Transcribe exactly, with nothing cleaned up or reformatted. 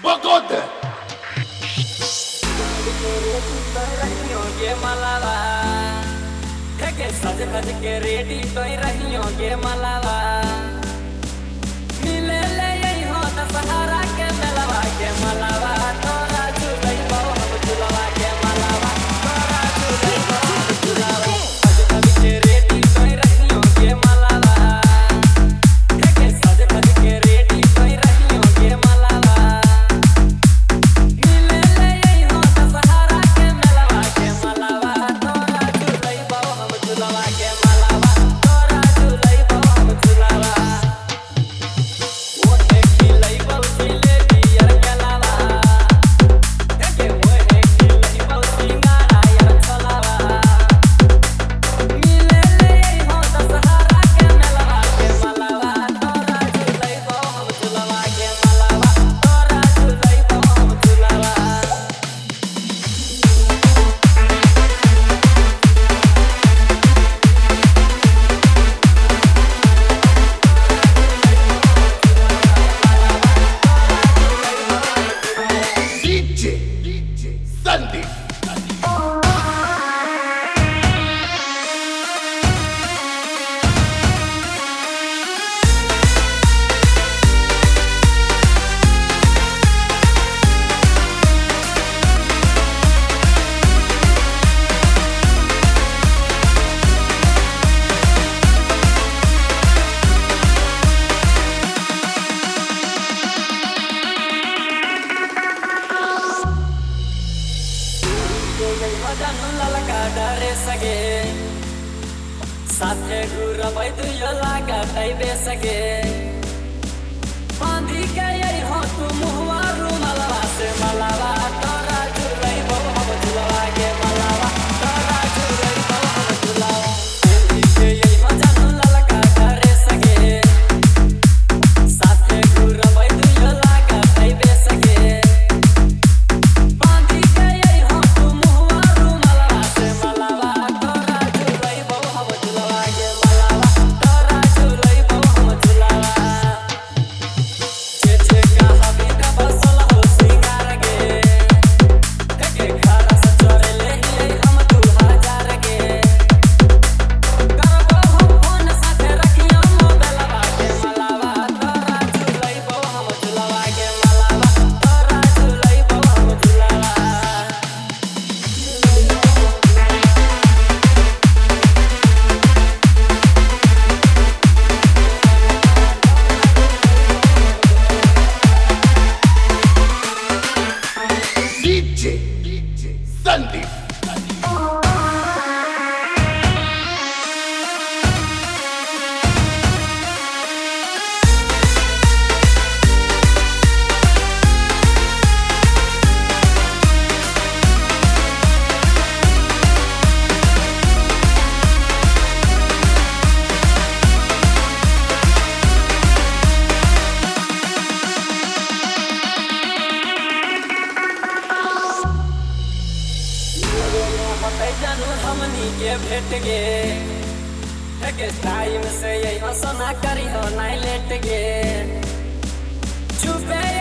Bogota. के मलावा के सज धज के रेडी तो रहियो के मलावा मिले ले यही हो दशहरा के मेलवा के मलावा तोरा झूलै बहु हम झूलवा के मलावा तोरा झूलै बहु हम झूलवा सज धज के रेडी तो रहियो के मलावा के सज धज के रेडी तो रहियो के मलावा मिले ले यही हो दशहरा के मेलवा के मलावा तोरा झूलै बहु हम झूलवा के मलावा तोरा झूलै बहु हम झूलवा ओहे खिलै बहु जिलेबी यार गलावा के ओहे खिलै बहु सिंगारा यार चलावा मिले ले यही हो दशहरा के मेलवा के मलावा तोरा झूलै बहु हम झूलवा के मलावा तोरा झूलै बहु हम झूलवा D J, D J, Sandeep. भजन ललका डरे सगे साथे घुरबै दुयो लागा तैबे सगे बांधी के यही हो तू मुहवा रुमलवा से मलावा तोरा झूलै बहु हम झूलवा के मलावा तोरा झूलै बहु हम झूलवा बांधी के यही भजन ललका डरे सगे साथे घुरबै दुयो लागा तैबे सगे बांधी के यही हो तू मुहवा रुमलवा से मलावा तोरा झूलै बहु हम झूलवा के मलावा तोरा झूलै बहु हम झूलवा छे छे कहा बिना बसल हो सिंगार गे के घर से चोरे ले ही हम दू हजार गे करबो हम फोन साथे रखियो मोबाइलवा के मलावा तोरा झूलै बहु हम झूलवा के मलावा तोरा झूलै बहु हम झूलवा D J, D J, Sandeep. होतै जानू हमनी के भेट गे के टाइम से यही सोना करी हो नाइ लेट गे चुपे